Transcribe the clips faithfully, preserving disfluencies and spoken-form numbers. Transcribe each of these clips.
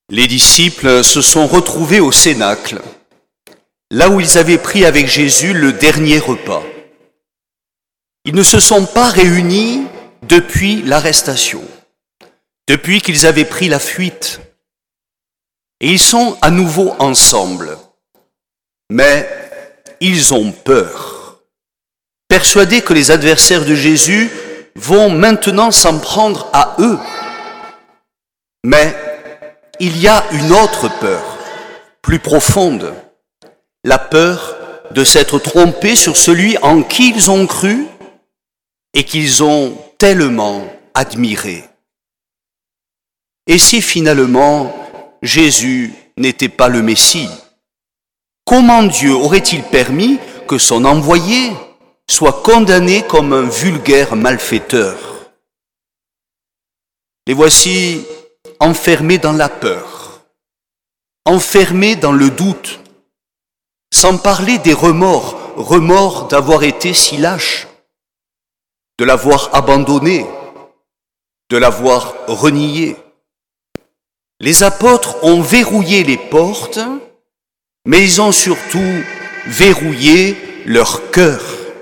Les disciples se sont retrouvés au Cénacle, là où ils avaient pris avec Jésus le dernier repas. Ils ne se sont pas réunis depuis l'arrestation, depuis qu'ils avaient pris la fuite. Et ils sont à nouveau ensemble. Mais ils ont peur, persuadés que les adversaires de Jésus vont maintenant s'en prendre à eux. Mais il y a une autre peur, plus profonde, la peur de s'être trompés sur celui en qui ils ont cru et qu'ils ont tellement admiré. Et si finalement Jésus n'était pas le Messie, comment Dieu aurait-il permis que son envoyé soit condamné comme un vulgaire malfaiteur? Les voici enfermés dans la peur, enfermés dans le doute, sans parler des remords, remords d'avoir été si lâches, de l'avoir abandonné, de l'avoir renié. Les apôtres ont verrouillé les portes, mais ils ont surtout verrouillé leur cœur.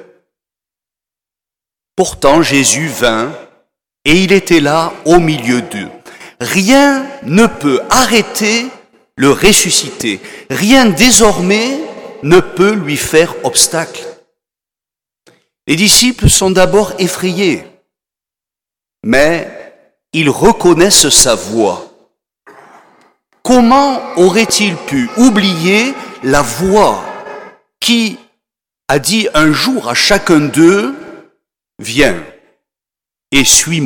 Pourtant, Jésus vint et il était là au milieu d'eux. Rien ne peut arrêter le ressuscité. Rien désormais ne peut lui faire obstacle. Les disciples sont d'abord effrayés, mais ils reconnaissent sa voix. Comment aurait-il pu oublier la voix qui a dit un jour à chacun d'eux, « Viens et suis-moi ».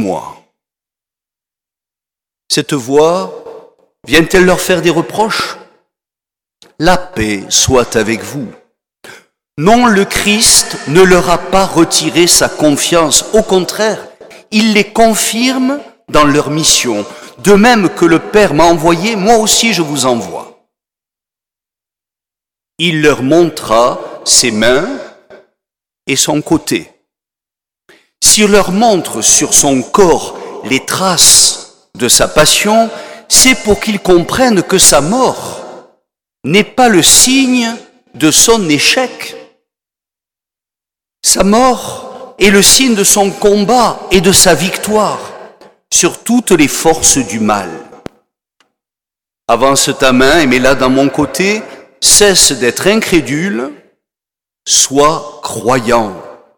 Cette voix vient-elle leur faire des reproches? La paix soit avec vous. Non, le Christ ne leur a pas retiré sa confiance. Au contraire, il les confirme dans leur mission. De même que le Père m'a envoyé, moi aussi je vous envoie. Il leur montra ses mains et son côté. S'il leur montre sur son corps les traces de sa passion, c'est pour qu'ils comprennent que sa mort n'est pas le signe de son échec. Sa mort est le signe de son combat et de sa victoire sur toutes les forces du mal. Avance ta main et mets-la dans mon côté, cesse d'être incrédule, sois croyant.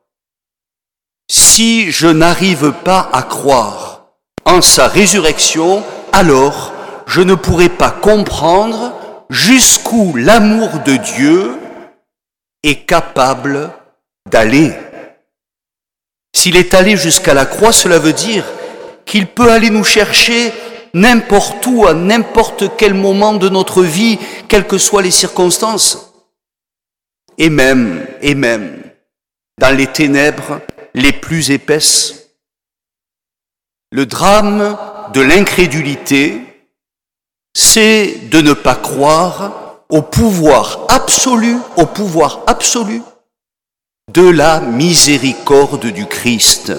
Si je n'arrive pas à croire en sa résurrection, alors je ne pourrai pas comprendre jusqu'où l'amour de Dieu est capable d'aller. S'il est allé jusqu'à la croix, cela veut dire qu'il peut aller nous chercher n'importe où, à n'importe quel moment de notre vie, quelles que soient les circonstances. Et même, et même, dans les ténèbres les plus épaisses. Le drame de l'incrédulité, c'est de ne pas croire au pouvoir absolu, au pouvoir absolu de la miséricorde du Christ.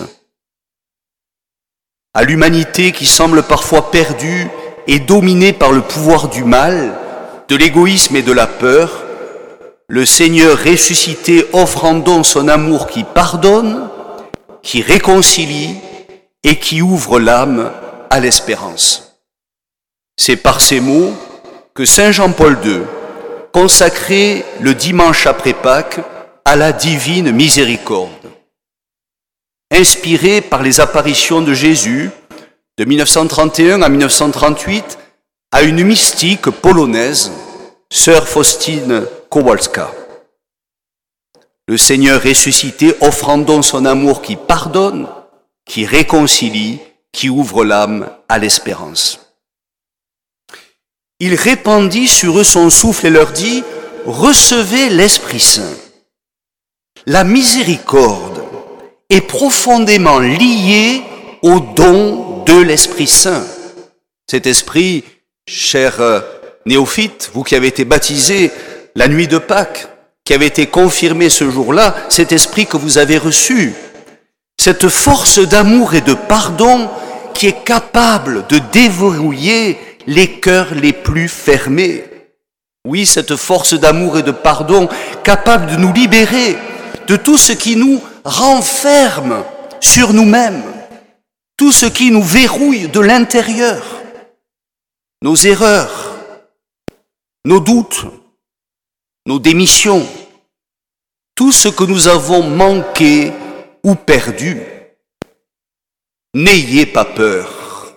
À l'humanité qui semble parfois perdue et dominée par le pouvoir du mal, de l'égoïsme et de la peur, le Seigneur ressuscité offrant donc son amour qui pardonne, qui réconcilie et qui ouvre l'âme à l'espérance. C'est par ces mots que saint Jean-Paul deux consacrait le dimanche après Pâques à la divine miséricorde. Inspiré par les apparitions de Jésus de mille neuf cent trente et un à mille neuf cent trente-huit à une mystique polonaise, sœur Faustine Kowalska. Le Seigneur ressuscité offrant donc son amour qui pardonne, qui réconcilie, qui ouvre l'âme à l'espérance. Il répandit sur eux son souffle et leur dit « Recevez l'Esprit Saint ». La miséricorde est profondément liée au don de l'Esprit Saint. Cet esprit, cher néophyte, vous qui avez été baptisé la nuit de Pâques, qui avez été confirmé ce jour-là, cet esprit que vous avez reçu, cette force d'amour et de pardon qui est capable de déverrouiller les cœurs les plus fermés. Oui, cette force d'amour et de pardon capable de nous libérer de tout ce qui nous renferme sur nous-mêmes, tout ce qui nous verrouille de l'intérieur, nos erreurs, nos doutes, nos démissions, tout ce que nous avons manqué ou perdu. N'ayez pas peur.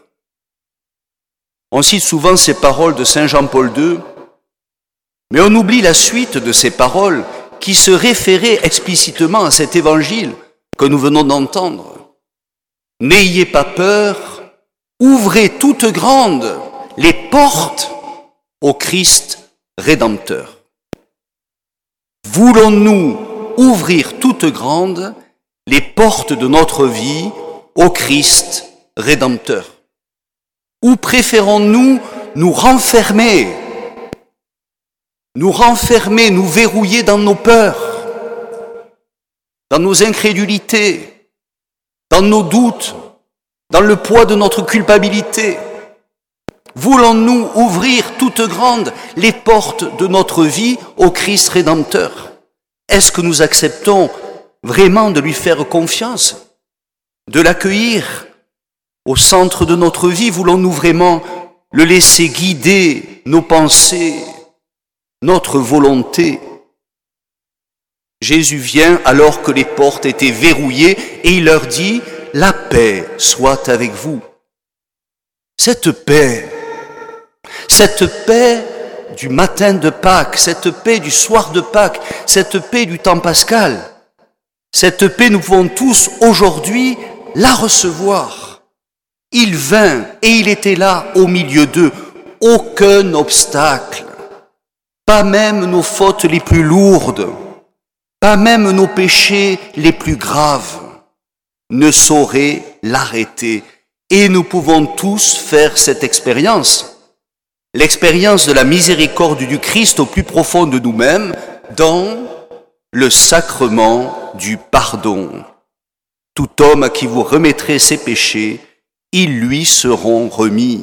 On cite souvent ces paroles de Saint Jean-Paul deux, mais on oublie la suite de ces paroles qui se référaient explicitement à cet évangile que nous venons d'entendre. N'ayez pas peur, ouvrez toutes grandes les portes au Christ Rédempteur. Voulons-nous ouvrir toutes grandes les portes de notre vie au Christ Rédempteur? Ou préférons-nous nous renfermer, nous renfermer, nous verrouiller dans nos peurs, dans nos incrédulités, dans nos doutes, dans le poids de notre culpabilité? Voulons-nous ouvrir toutes grandes les portes de notre vie au Christ Rédempteur? Est-ce que nous acceptons vraiment de lui faire confiance, de l'accueillir au centre de notre vie? Voulons-nous vraiment le laisser guider nos pensées, notre volonté? Jésus vient alors que les portes étaient verrouillées et il leur dit « La paix soit avec vous ». Cette paix, cette paix du matin de Pâques, cette paix du soir de Pâques, cette paix du temps pascal, cette paix nous pouvons tous aujourd'hui la recevoir. Il vint et il était là au milieu d'eux, aucun obstacle, pas même nos fautes les plus lourdes, pas même nos péchés les plus graves ne sauraient l'arrêter. Et nous pouvons tous faire cette expérience, l'expérience de la miséricorde du Christ au plus profond de nous-mêmes dans le sacrement du pardon. Tout homme à qui vous remettrez ses péchés, ils lui seront remis.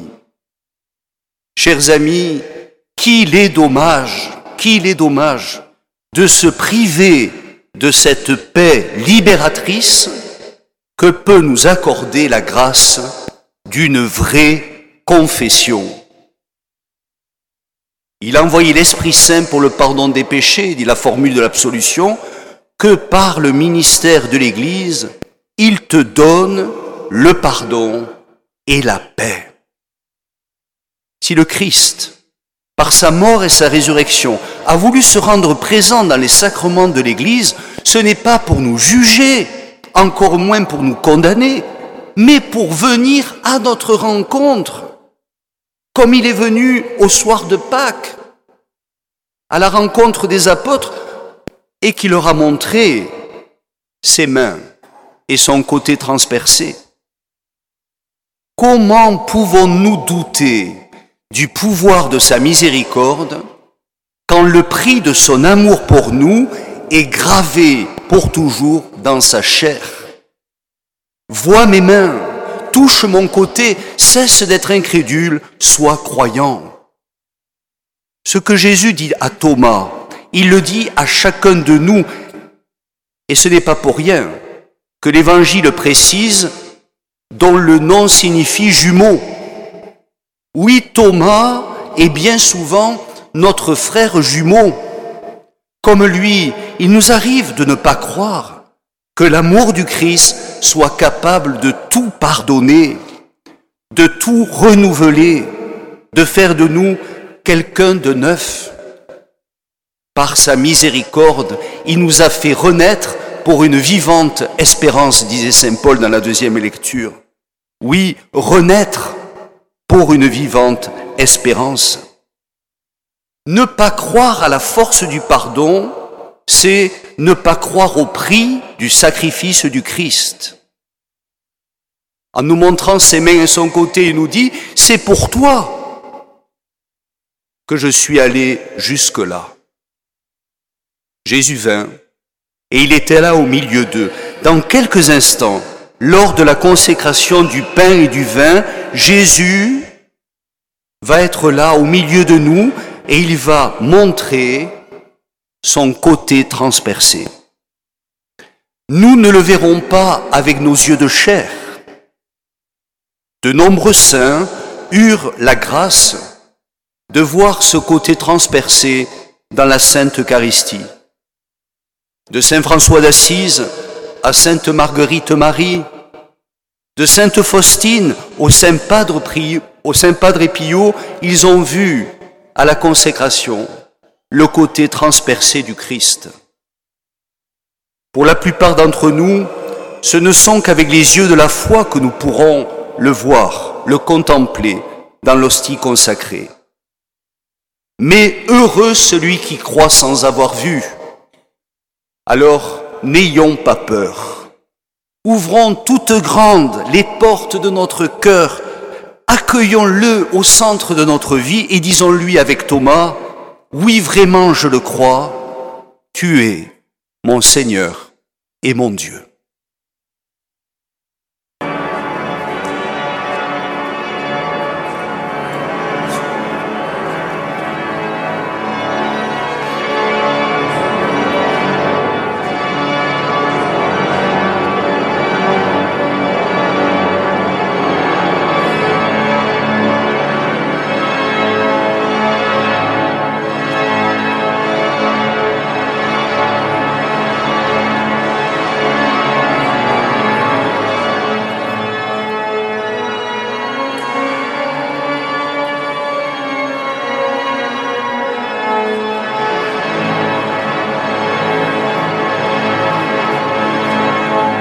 Chers amis, qu'il est dommage, qu'il est dommage de se priver de cette paix libératrice que peut nous accorder la grâce d'une vraie confession. Il a envoyé l'Esprit Saint pour le pardon des péchés, dit la formule de l'absolution, que par le ministère de l'Église, il te donne le pardon et la paix. Si le Christ, par sa mort et sa résurrection, a voulu se rendre présent dans les sacrements de l'Église, ce n'est pas pour nous juger, encore moins pour nous condamner, mais pour venir à notre rencontre, comme il est venu au soir de Pâques, à la rencontre des apôtres, et qui leur a montré ses mains et son côté transpercé. Comment pouvons-nous douter du pouvoir de sa miséricorde quand le prix de son amour pour nous est gravé pour toujours dans sa chair? Vois mes mains, touche mon côté, cesse d'être incrédule, sois croyant. Ce que Jésus dit à Thomas, il le dit à chacun de nous, et ce n'est pas pour rien que l'Évangile précise, dont le nom signifie jumeau. Oui, Thomas est bien souvent notre frère jumeau. Comme lui, il nous arrive de ne pas croire que l'amour du Christ soit capable de tout pardonner, de tout renouveler, de faire de nous quelqu'un de neuf. Par sa miséricorde, il nous a fait renaître pour une vivante espérance, disait saint Paul dans la deuxième lecture. Oui, renaître pour une vivante espérance. Ne pas croire à la force du pardon, c'est ne pas croire au prix du sacrifice du Christ. En nous montrant ses mains et son côté, il nous dit, c'est pour toi que je suis allé jusque-là. Jésus vint et il était là au milieu d'eux. Dans quelques instants, lors de la consécration du pain et du vin, Jésus va va être là au milieu de nous et il va montrer son côté transpercé. Nous ne le verrons pas avec nos yeux de chair. De nombreux saints eurent la grâce de voir ce côté transpercé dans la Sainte Eucharistie. De saint François d'Assise à sainte Marguerite Marie, de sainte Faustine au saint Padre Pio, au saint Padre Pio, ils ont vu à la consécration le côté transpercé du Christ. Pour la plupart d'entre nous, ce ne sont qu'avec les yeux de la foi que nous pourrons le voir, le contempler dans l'hostie consacrée. Mais heureux celui qui croit sans avoir vu. Alors, n'ayons pas peur. Ouvrons toutes grandes les portes de notre cœur, accueillons-le au centre de notre vie et disons-lui avec Thomas, « Oui, vraiment, je le crois, tu es mon Seigneur et mon Dieu. »